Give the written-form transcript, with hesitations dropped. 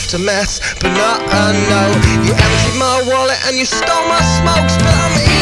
just a mess, but no, no. You emptied my wallet and you stole my smokes, but I'm